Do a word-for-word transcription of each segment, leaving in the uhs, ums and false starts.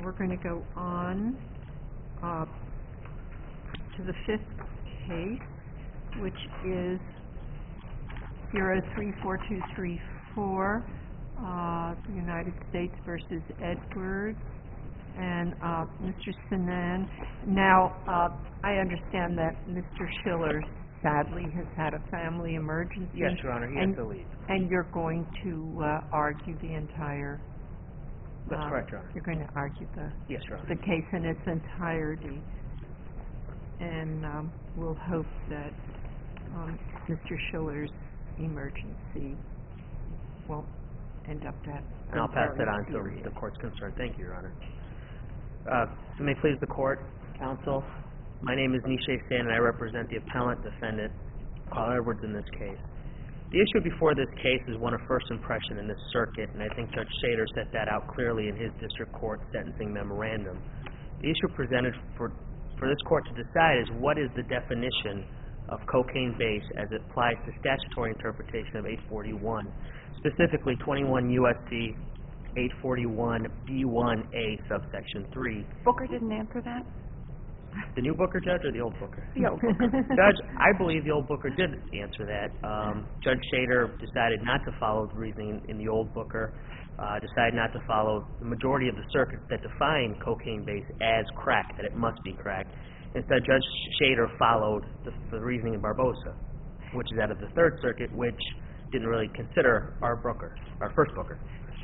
we're going to go on uh, to the fifth case, which is zero three four two three four, uh, United States versus Edwards. And uh, Mister Sinan, now uh, I understand that Mister Schiller sadly has had a family emergency. Yes, Your Honor, he and, has to leave. And you're going to uh, argue the entire... That's uh, correct, Your Honor. You're going to argue the, yes, Your Honor. the case in its entirety. And um, we'll hope that um, Mister Schiller's emergency won't end up that... And I'll pass that on serious. to the Court's concern. Thank you, Your Honor. Uh, so may it please the Court, Counsel, my name is Nishay Stan, and I represent the appellant defendant, Carl Edwards, in this case. The issue before this case is one of first impression in this circuit, and I think Judge Shader set that out clearly in his district court sentencing memorandum. The issue presented for, for this Court to decide is what is the definition of cocaine base as it applies to statutory interpretation of eight forty-one, specifically twenty-one U S C eight forty-one B one A subsection three. Booker didn't answer that? The new Booker, Judge, or the old Booker? The old Booker. Judge, I believe the old Booker did answer that. Um, Judge Shader decided not to follow the reasoning in the old Booker, uh, decided not to follow the majority of the circuits that define cocaine base as crack, that it must be crack. Instead, Judge Shader followed the, the reasoning in Barbosa, which is out of the Third Circuit, which didn't really consider our Booker, our first Booker.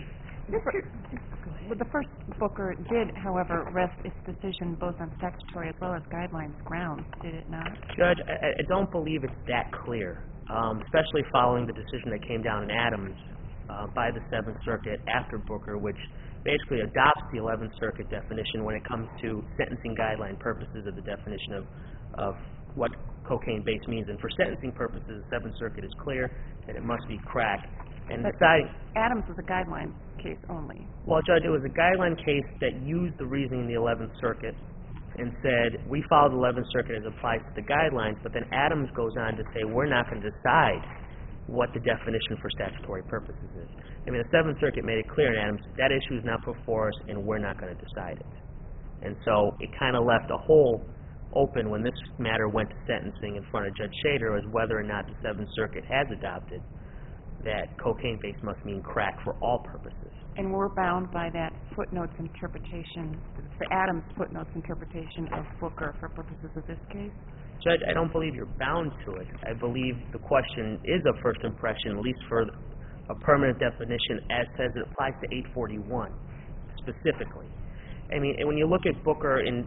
Well, the first Booker did, however, rest its decision both on statutory as well as guidelines grounds, did it not? Judge, I, I don't believe it's that clear, um, especially following the decision that came down in Adams uh, by the Seventh Circuit after Booker, which basically adopts the Eleventh Circuit definition when it comes to sentencing guideline purposes of the definition of, of what cocaine base means. And for sentencing purposes, the Seventh Circuit is clear that it must be crack. And but deciding, Adams was a guideline case only. Well, Judge, it was a guideline case that used the reasoning in the Eleventh Circuit and said, we follow the Eleventh Circuit as it applies to the guidelines, but then Adams goes on to say, we're not going to decide what the definition for statutory purposes is. I mean, the Seventh Circuit made it clear in Adams, that issue is not before us, and we're not going to decide it. And so it kind of left a hole open when this matter went to sentencing in front of Judge Shader as whether or not the Seventh Circuit has adopted that cocaine base must mean crack for all purposes. And we're bound by that footnotes interpretation, the Adams footnotes interpretation of Booker for purposes of this case? Judge, I don't believe you're bound to it. I believe the question is of first impression, at least for a permanent definition, as says it applies to eight forty-one specifically. I mean, and when you look at Booker, in,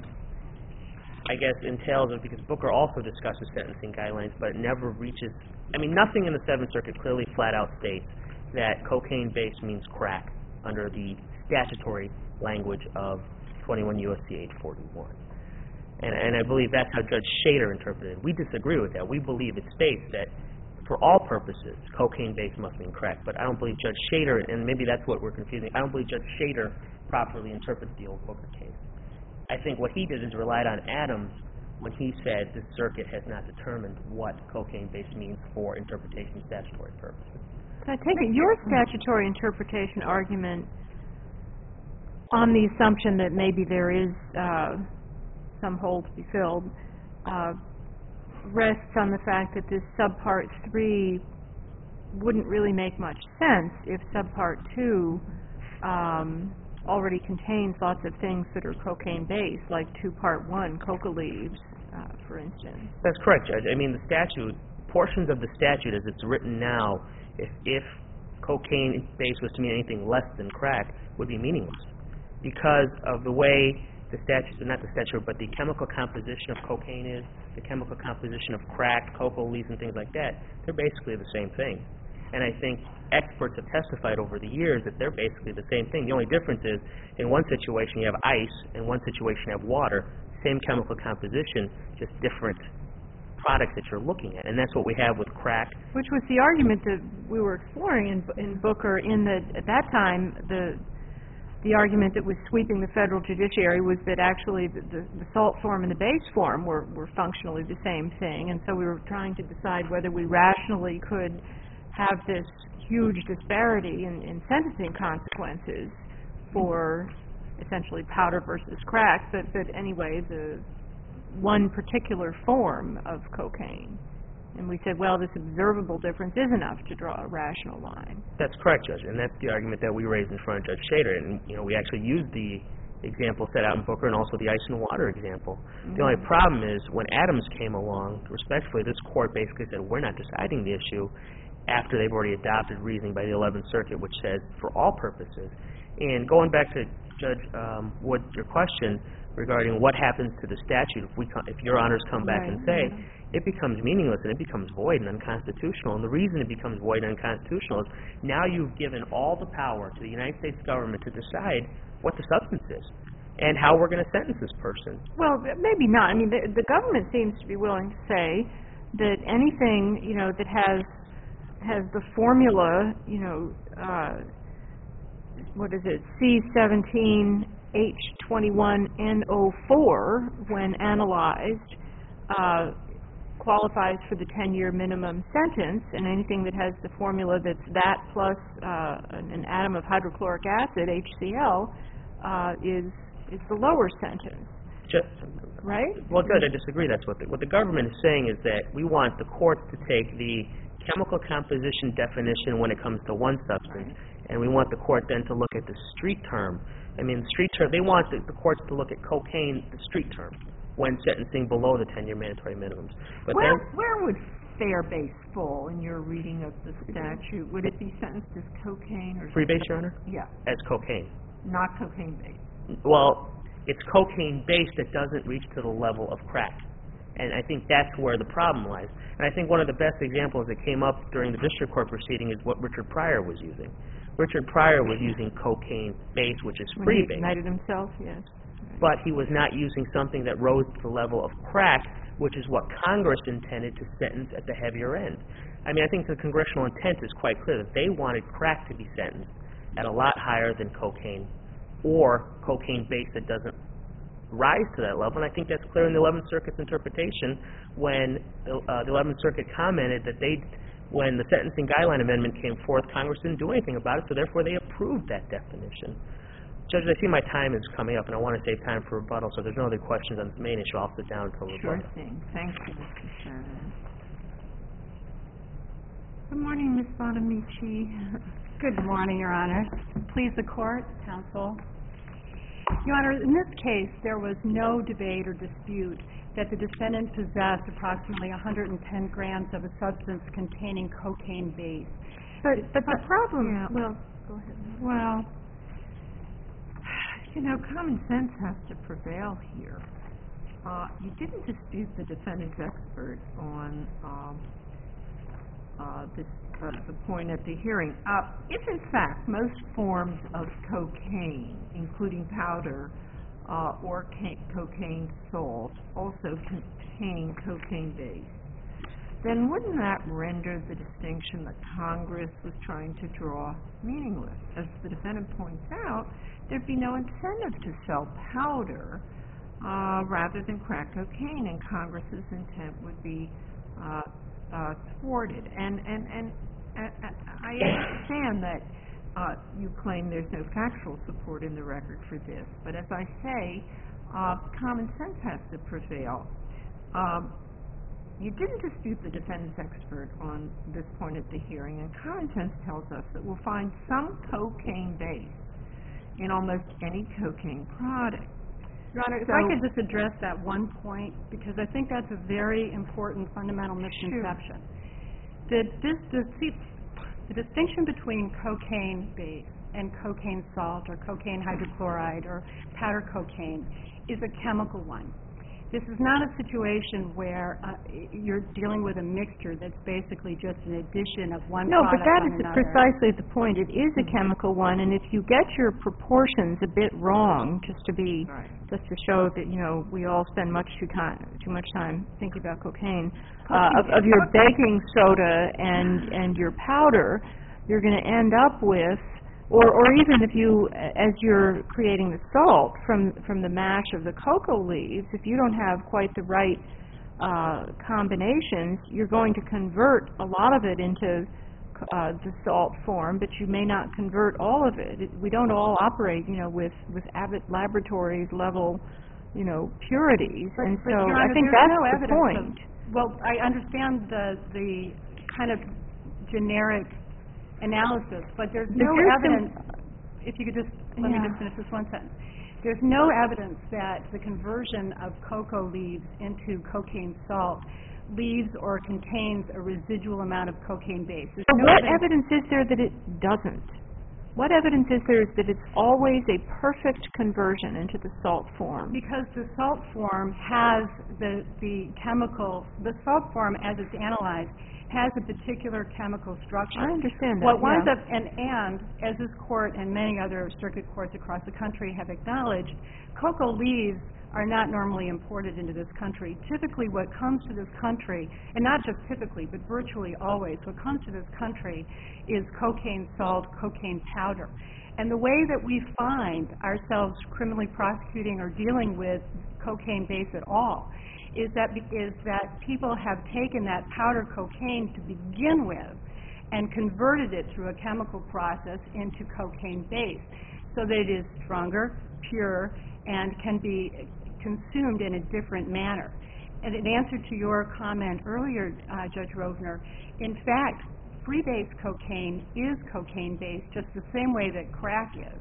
I guess, entails it because Booker also discusses sentencing guidelines, but it never reaches. I mean, nothing in the Seventh Circuit clearly flat out states that cocaine base means crack under the statutory language of twenty-one U S C eight forty-one. And, and I believe that's how Judge Shader interpreted it. We disagree with that. We believe it states that for all purposes, cocaine base must mean crack. But I don't believe Judge Shader, and maybe that's what we're confusing, I don't believe Judge Shader properly interprets the old Booker case. I think what he did is relied on Adams when he said the circuit has not determined what cocaine base means for interpretation of statutory purposes. So I take it your statutory interpretation argument on the assumption that maybe there is uh, some hole to be filled uh, rests on the fact that this subpart three wouldn't really make much sense if subpart two um, already contains lots of things that are cocaine based, like two part one, coca leaves, uh, for instance. That's correct, Judge. I mean, the statute, portions of the statute as it's written now, if, if cocaine base was to mean anything less than crack, would be meaningless because of the way the statute, not the statute, but the chemical composition of cocaine is, the chemical composition of crack, coca leaves, and things like that. They're basically the same thing. And I think experts have testified over the years that they're basically the same thing. The only difference is, in one situation you have ice, in one situation you have water, same chemical composition, just different products that you're looking at. And that's what we have with crack. Which was the argument that we were exploring in, in Booker, in that at that time the the argument that was sweeping the federal judiciary was that actually the, the, the salt form and the base form were, were functionally the same thing. And so we were trying to decide whether we rationally could have this huge disparity in, in sentencing consequences for essentially powder versus crack, but, but anyway, the one particular form of cocaine. And we said, well, this observable difference is enough to draw a rational line. That's correct, Judge, and that's the argument that we raised in front of Judge Shader. And, you know, we actually used the example set out in Booker and also the ice and water example. Mm-hmm. The only problem is when Adams came along, respectfully, this court basically said, we're not deciding the issue after they've already adopted reasoning by the eleventh Circuit, which says for all purposes. And going back to Judge um, Wood, your question regarding what happens to the statute if we come, if your honors come back right. and say, it becomes meaningless and it becomes void and unconstitutional. And the reason it becomes void and unconstitutional is now you've given all the power to the United States government to decide what the substance is and how we're going to sentence this person. Well, maybe not. I mean, the, the government seems to be willing to say that anything, you know, that has has the formula, you know, uh, what is it, C seventeen H twenty-one N O four, when analyzed, uh, qualifies for the ten-year minimum sentence, and anything that has the formula that's that plus uh, an, an atom of hydrochloric acid, H C L, uh, is is the lower sentence. Just, right? Well, good. I disagree. That's what the, what the government is saying is that we want the courts to take the chemical composition definition when it comes to one substance, and we want the court then to look at the street term. I mean, the street term, they want the, the courts to look at cocaine, the street term, when sentencing below the ten-year mandatory minimums. But where, then, where would fair base fall in your reading of the statute? Would it be sentenced as cocaine or free base, Your Honor? Yeah. As cocaine. Not cocaine based. Well, it's cocaine based that doesn't reach to the level of crack. And I think that's where the problem lies. And I think one of the best examples that came up during the district court proceeding is what Richard Pryor was using. Richard Pryor was using cocaine base, which is When free he base. ignited himself, yes. But he was not using something that rose to the level of crack, which is what Congress intended to sentence at the heavier end. I mean, I think the congressional intent is quite clear that they wanted crack to be sentenced at a lot higher than cocaine or cocaine base that doesn't rise to that level. And I think that's clear in the eleventh Circuit's interpretation when uh, the eleventh Circuit commented that they, when the sentencing guideline amendment came forth, Congress didn't do anything about it, so therefore they approved that definition. Judge, I see my time is coming up, and I want to save time for rebuttal, so if there's no other questions on this main issue, I'll sit down until rebuttal. Sure thing. Thank you, Mister Shannon. Good morning, Miz Bonamici. Good morning, Your Honor. Please the court, counsel. Your Honor, in this case, there was no debate or dispute that the defendant possessed approximately one hundred ten grams of a substance containing cocaine base. But, but the problem, yeah. well, go ahead. Well, you know, common sense has to prevail here. Uh, you didn't dispute the defendant's expert on um, uh, this, uh, the point at the hearing. Uh, if, in fact, most forms of cocaine, including powder uh, or ca- cocaine salt, also contain cocaine base, then wouldn't that render the distinction that Congress was trying to draw meaningless? As the defendant points out, there'd be no incentive to sell powder uh, rather than crack cocaine, and Congress's intent would be uh, uh, thwarted. And, and, and uh, I understand that uh, you claim there's no factual support in the record for this, but as I say, uh, common sense has to prevail. Um, You didn't dispute the defendant's expert on this point at the hearing, and common sense tells us that we'll find some cocaine base in almost any cocaine product. Your Honor, if So- I could just address that one point, because I think that's a very important fundamental misconception. The, this, the, see, the distinction between cocaine base and cocaine salt or cocaine hydrochloride or powder cocaine is a chemical one. This is not a situation where uh, you're dealing with a mixture that's basically just an addition of one No, but product that on is another. precisely the point. It is a chemical one, and if you get your proportions a bit wrong, just to be, Right. just to show that, you know, we all spend much too time, too much time thinking about cocaine, uh, of, of your baking soda and and your powder, you're going to end up with, or or even if you, as you're creating the salt from from the mash of the cocoa leaves, if you don't have quite the right uh, combinations, you're going to convert a lot of it into uh, the salt form, but you may not convert all of it. it. We don't all operate, you know, with, with Abbott Laboratories level, you know, purities, But- and but, so Your I Honor, think there's that's no the evidence point. of- Well, I understand the, the kind of generic analysis, but there's But no here's some- evidence, if you could just, let me Yeah. just finish this one sentence. There's no evidence that the conversion of cocoa leaves into cocaine salt leaves or contains a residual amount of cocaine base. There's But no what evidence is there that it doesn't? What evidence is there that it's always a perfect conversion into the salt form? Because the salt form has the, the chemical, the salt form as it's analyzed has a particular chemical structure. I understand that, What winds yeah. up, and, and, as this court and many other circuit courts across the country have acknowledged, cocoa leaves are not normally imported into this country. Typically what comes to this country, and not just typically, but virtually always, what comes to this country is cocaine salt, cocaine powder. And the way that we find ourselves criminally prosecuting or dealing with cocaine base at all is that, is that people have taken that powder cocaine to begin with and converted it through a chemical process into cocaine base so that it is stronger, pure, and can be consumed in a different manner. And in answer to your comment earlier, uh, Judge Rovner, in fact, freebase cocaine is cocaine based just the same way that crack is.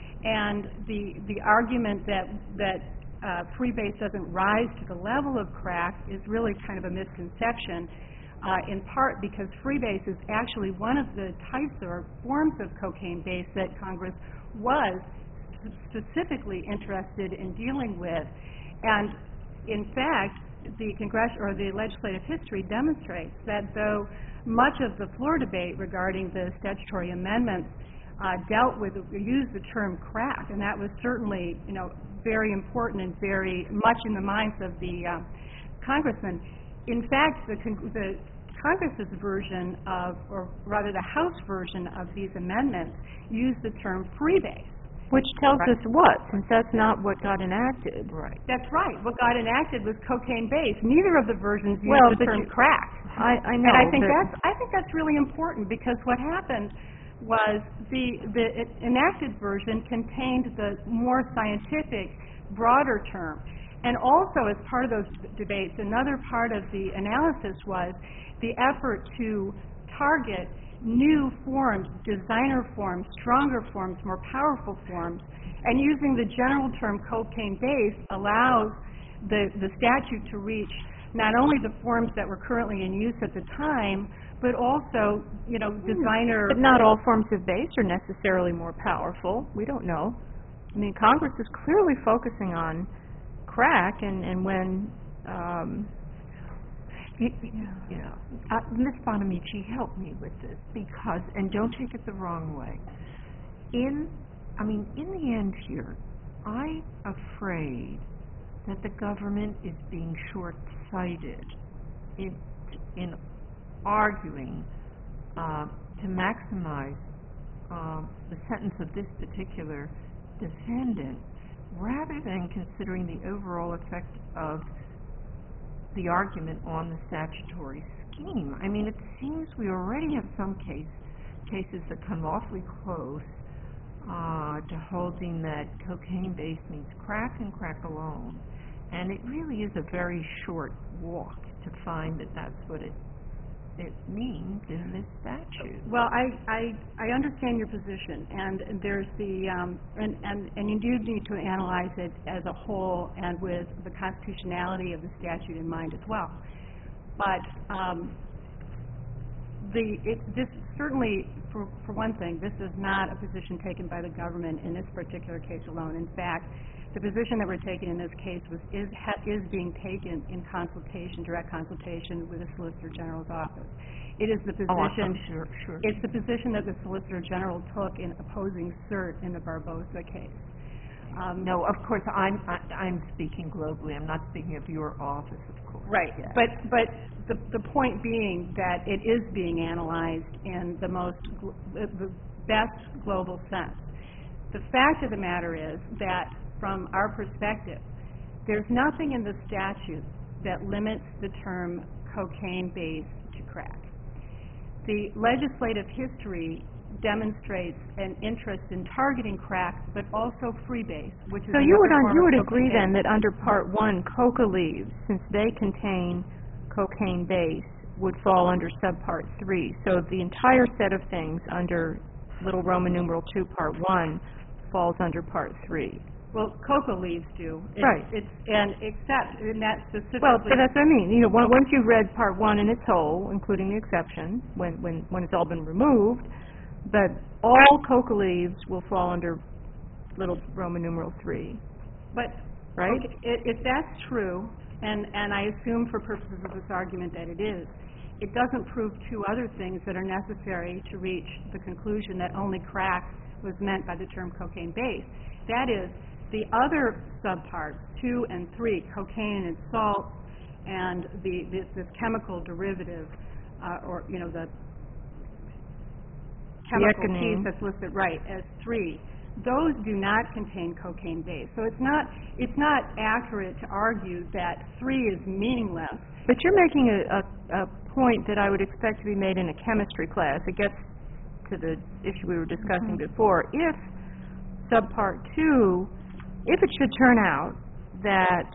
And the the argument that that uh, freebase doesn't rise to the level of crack is really kind of a misconception, uh, in part because freebase is actually one of the types or forms of cocaine base that Congress was specifically interested in dealing with. And in fact, the Congress or the legislative history demonstrates that though much of the floor debate regarding the statutory amendments uh, dealt with, used the term crack, and that was certainly, you know, very important and very much in the minds of the uh, congressmen. In fact, the, con- the Congress's version of, or rather the House version of these amendments used the term freebase. Which tells Right. us what, since that's not what got enacted. Right. That's right. What got enacted was cocaine base. Neither of the versions used Well, the but term you- crack. I, I know, And I think but- that's I think that's really important because what happened was the the enacted version contained the more scientific, broader term. And also, as part of those debates, another part of the analysis was the effort to target new forms, designer forms, stronger forms, more powerful forms, and using the general term cocaine base allows the, the statute to reach not only the forms that were currently in use at the time, but also, you know, designer... But not all forms of base are necessarily more powerful. We don't know. I mean, Congress is clearly focusing on crack, and, and when... Um, You, you know, uh, Miz Bonamici, help me with this, because, and don't take it the wrong way. In, I mean, in the end here, I'm afraid that the government is being short-sighted in, in arguing uh, to maximize uh, the sentence of this particular defendant, rather than considering the overall effect of the argument on the statutory scheme. I mean, it seems we already have some case, cases that come awfully close uh, to holding that cocaine base means crack and crack alone. And it really is a very short walk to find that that's what it it means in this statute. Well, I, I, I understand your position, and there's the, um, and, and, and you do need to analyze it as a whole and with the constitutionality of the statute in mind as well. But um, the, it, this certainly, for, for one thing, this is not a position taken by the government in this particular case alone. In fact, the position that we're taking in this case was, is, ha, is being taken in consultation, direct consultation with the Solicitor General's office. It is the position, oh, sure, sure. it's the position that the Solicitor General took in opposing cert in the Barbosa case. Um, No, of course, I'm, I, I'm speaking globally. I'm not speaking of your office, of course. Right, Yes. but, but the, the point being that it is being analyzed in the most, gl- the the best global sense. The fact of the matter is that from our perspective, there's nothing in the statute that limits the term cocaine base to crack. the legislative history demonstrates an interest in targeting crack, but also freebase, which is So you would, another un- form you of would cocaine agree then base. that under Part One, coca leaves, since they contain cocaine base, would fall under Subpart Three. So the entire set of things under Little Roman numeral two, Part One, falls under Part Three. Well, coca leaves do. It's, Right. It's, and except, in that specifically... Well, but that's what I mean. You know, on- once you've read Part One in its whole, including the exception, when, when, when it's all been removed, but all coca leaves will fall under Little Roman numeral Three, But, right? okay, i- if that's true, and, and I assume for purposes of this argument that it is, it doesn't prove two other things that are necessary to reach the conclusion that only crack was meant by the term cocaine base. That is, the other subparts, two and three, cocaine and salt, and the, this, this chemical derivative, uh, or, you know, the chemical ecgonine. piece that's listed, right, as three, those do not contain cocaine base. So it's not, it's not accurate to argue that three is meaningless. But you're making a, a, a point that I would expect to be made in a chemistry class. It gets to the issue we were discussing Mm-hmm. before. If Subpart Two, if it should turn out that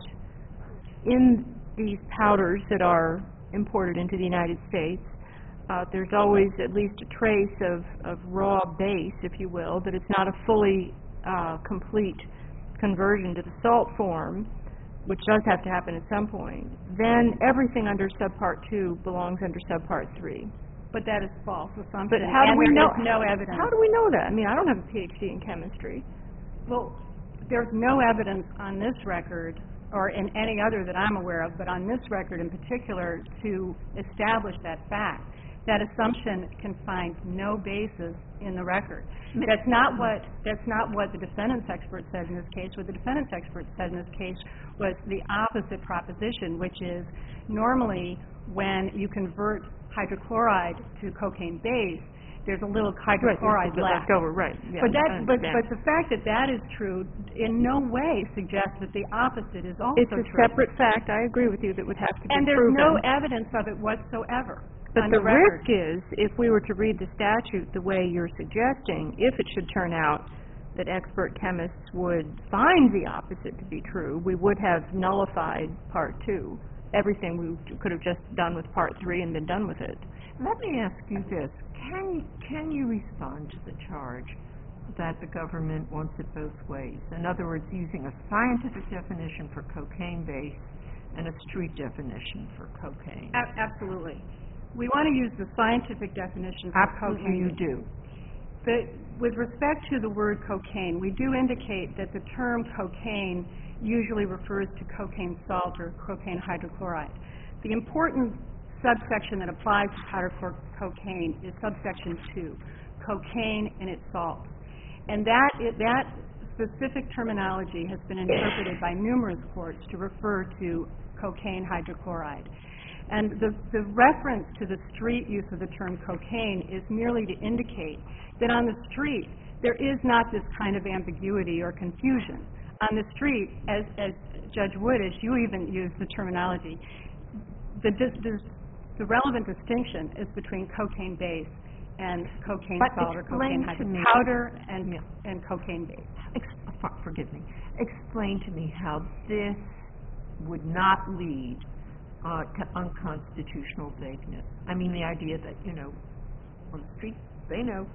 in these powders that are imported into the United States, uh, there's always at least a trace of, of raw base, if you will, that it's not a fully uh, complete conversion to the salt form, which does have to happen at some point, then everything under Subpart Two belongs under Subpart Three. But that is false assumption. But how do and we there know? is no evidence. How do we know that? I mean, I don't have a P H D in chemistry. Well, there's no evidence on this record, or in any other that I'm aware of, but on this record in particular, to establish that fact. That assumption can find no basis in the record. That's not what, that's not what the defendant's expert said in this case. What the defendant's expert said in this case was the opposite proposition, which is normally when you convert hydrochloride to cocaine base, there's a little hydrochloride left. left over, right. Yeah, But I that, but, understand. but the fact that that is true in no way suggests that the opposite is also It's true. a separate fact, I agree with you, that would have to be And there's proven. no evidence of it whatsoever But on the the record. risk is, if we were to read the statute the way you're suggesting, if it should turn out that expert chemists would find the opposite to be true, we would have nullified Part Two. Everything we could have just done with Part Three and been done with it. Let me ask you this. Can, can you respond to the charge that the government wants it both ways? In other words, using a scientific definition for cocaine base and a street definition for cocaine. A- absolutely. We want to use the scientific definition for Absolutely cocaine. you do. But with respect to the word cocaine, we do indicate that the term cocaine usually refers to cocaine salt or cocaine hydrochloride. The important subsection that applies to powder co- cocaine is subsection two, cocaine and its salts. And that, i- that specific terminology has been interpreted by numerous courts to refer to cocaine hydrochloride. And the, the reference to the street use of the term cocaine is merely to indicate that on the street there is not this kind of ambiguity or confusion. On the street, as, as Judge Wood, as you even used the terminology, the, dis- the, the relevant distinction is between cocaine base and cocaine But salt or explain cocaine to me- hydrochloride, powder and, Yeah. and cocaine base. Ex- for- forgive me. Explain to me how this would not lead uh, to unconstitutional vagueness. I mean, the idea that, you know, on the street, they know.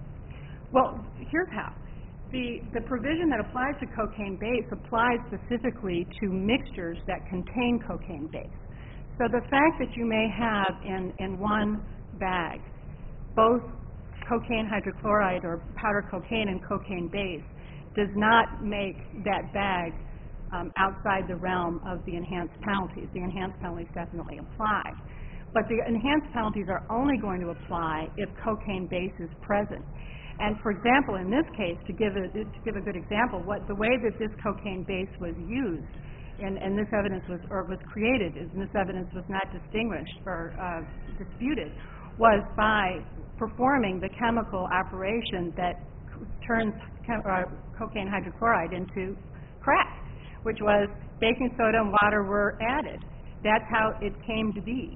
Well, here's how. The, the provision that applies to cocaine base applies specifically to mixtures that contain cocaine base. So the fact that you may have in, in one bag both cocaine hydrochloride or powder cocaine and cocaine base does not make that bag um, outside the realm of the enhanced penalties. The enhanced penalties definitely apply. But the enhanced penalties are only going to apply if cocaine base is present. And for example, in this case, to give a, to give a good example, what the way that this cocaine base was used, and, and this evidence was, or was created, and this evidence was not distinguished or uh, disputed, was by performing the chemical operation that c- turns chem- uh, cocaine hydrochloride into crack, which was baking soda and water were added. That's how it came to be.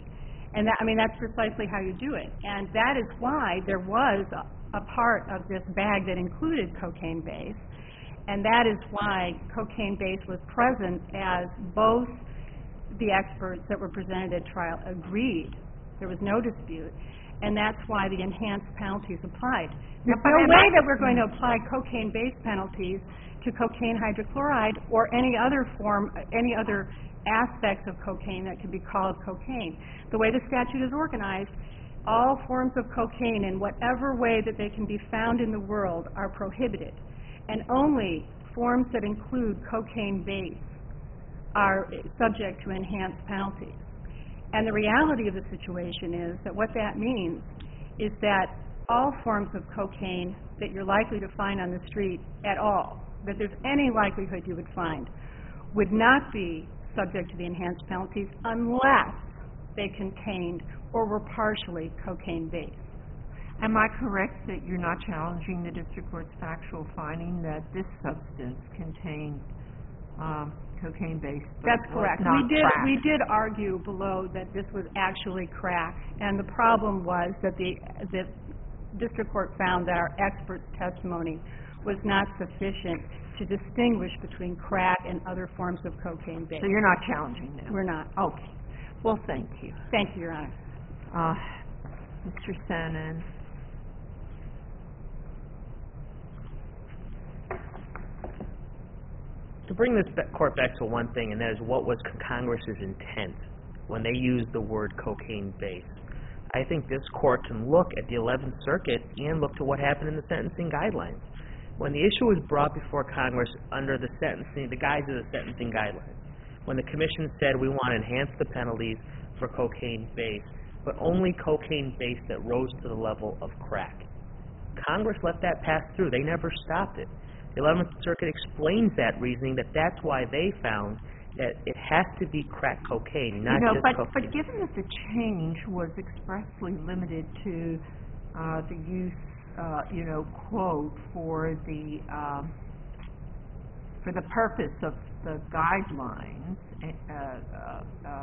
And that, I mean, that's precisely how you do it. And that is why there was a, a part of this bag that included cocaine base, and that is why cocaine base was present, as both the experts that were presented at trial agreed. There was no dispute, and that's why the enhanced penalties applied. There's no way that we're going to apply cocaine base penalties to cocaine hydrochloride or any other form, any other aspects of cocaine that could be called cocaine. The way the statute is organized, all forms of cocaine in whatever way that they can be found in the world are prohibited, and only forms that include cocaine base are subject to enhanced penalties. And the reality of the situation is that what that means is that all forms of cocaine that you're likely to find on the street at all, that there's any likelihood you would find, would not be subject to the enhanced penalties unless they contained or were partially cocaine-based. Am I correct that you're not challenging the district court's factual finding that this substance contained um, cocaine-based? That's correct. Not we did crack? we did argue below that this was actually crack, and the problem was that the the district court found that our expert's testimony was not sufficient to distinguish between crack and other forms of cocaine base. So you're not challenging that? We're not. Okay. Well, thank you. Thank you, Your Honor. Uh, Mister Sanin. To bring this ba- court back to one thing, and that is what was Congress's intent when they used the word cocaine base. I think this court can look at the eleventh Circuit and look to what happened in the sentencing guidelines. When the issue was brought before Congress under the sentencing, the guise of the sentencing guidelines, when the Commission said we want to enhance the penalties for cocaine base, but only cocaine base that rose to the level of crack, Congress let that pass through. They never stopped it. The eleventh Circuit explains that reasoning, that that's why they found that it has to be crack cocaine, not you know, just but, cocaine. But given that the change was expressly limited to uh, the use, uh, you know, quote, for the um, for the purpose of the guidelines, uh, uh,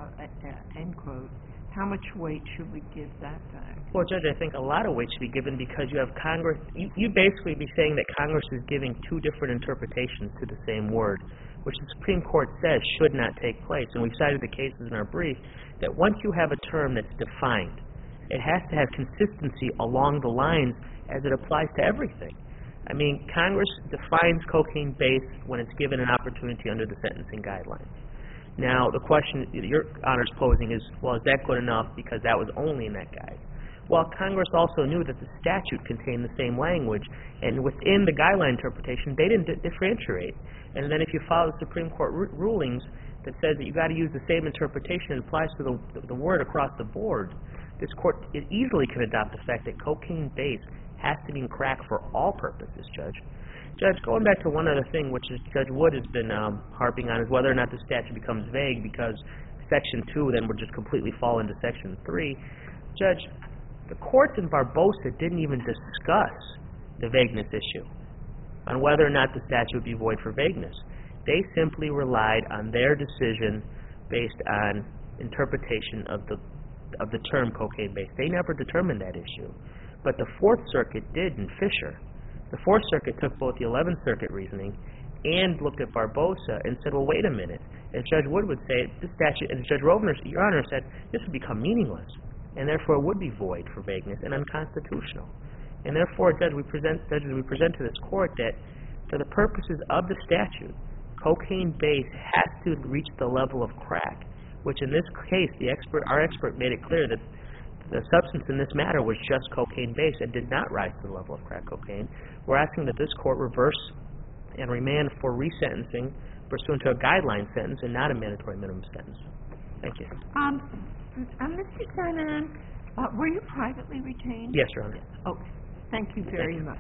uh, end quote, how much weight should we give that back? Well, Judge, I think a lot of weight should be given because you have Congress, you, you'd basically be saying that Congress is giving two different interpretations to the same word, which the Supreme Court says should not take place. And we've cited the cases in our brief that once you have a term that's defined, it has to have consistency along the lines as it applies to everything. I mean, Congress defines cocaine base when it's given an opportunity under the sentencing guidelines. Now, the question your Honor's posing is, well, is that good enough because that was only in that guide? Well, Congress also knew that the statute contained the same language, and within the guideline interpretation, they didn't di- differentiate. And then if you follow the Supreme Court ru- rulings that says that you've got to use the same interpretation that applies to the, the word across the board, this Court it easily can adopt the fact that cocaine base has to mean crack for all purposes, Judge. Judge, going back to one other thing, which is Judge Wood has been um, harping on, is whether or not the statute becomes vague because Section two then would just completely fall into Section three. Judge, the courts in Barbosa didn't even discuss the vagueness issue on whether or not the statute would be void for vagueness. They simply relied on their decision based on interpretation of the of the term cocaine base. They never determined that issue. But the Fourth Circuit did in Fisher. The Fourth Circuit took both the eleventh Circuit reasoning and looked at Barbosa and said, well, wait a minute. As Judge Wood would say, this statute, and Judge Rovner, Your Honor, said, this would become meaningless, and therefore would be void for vagueness and unconstitutional. And therefore, Judge, we present, judges, we present to this Court that for the purposes of the statute, cocaine base has to reach the level of crack, which in this case, the expert, our expert made it clear that the substance in this matter was just cocaine base and did not rise to the level of crack cocaine. We're asking that this Court reverse and remand for resentencing pursuant to a guideline sentence and not a mandatory minimum sentence. Thank you. Um, uh, Mister Sanan, uh, were you privately retained? Yes, Your Honor. Okay. Thank you very much.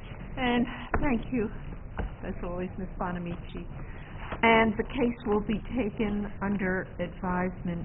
And thank you, as always, Miz Bonamici. And the case will be taken under advisement